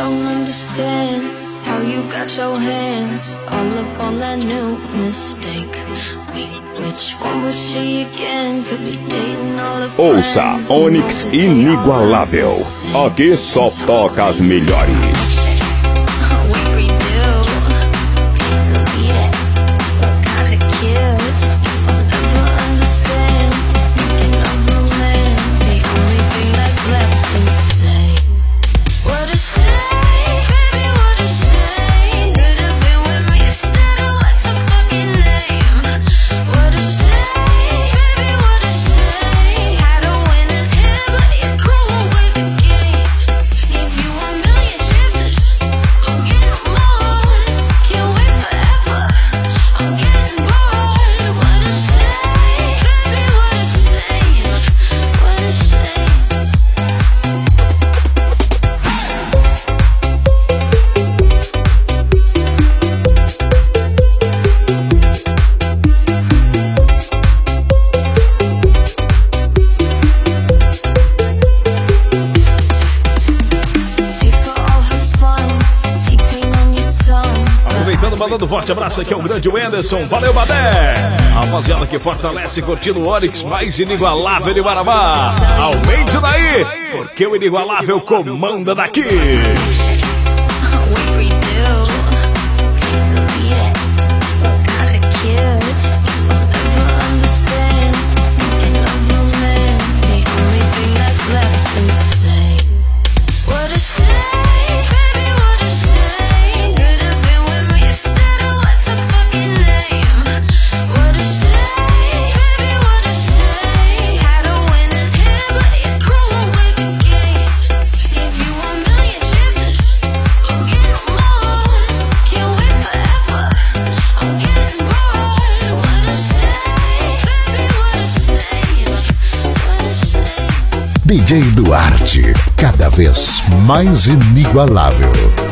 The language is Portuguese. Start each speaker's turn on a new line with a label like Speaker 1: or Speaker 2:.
Speaker 1: don't understand how you got your hands all up on that new mistake. Which one was she again? Could be dating all her friends.
Speaker 2: Ouça Onyx Inigualável. Aqui só toca as melhores.
Speaker 3: Mandando um forte abraço aqui ao grande Wenderson. Valeu, Badé! Rapaziada que fortalece curtindo o Onyx mais inigualável de Marabá. Aumente daí, porque o inigualável comanda daqui.
Speaker 4: DJ Duarte, cada vez mais inigualável.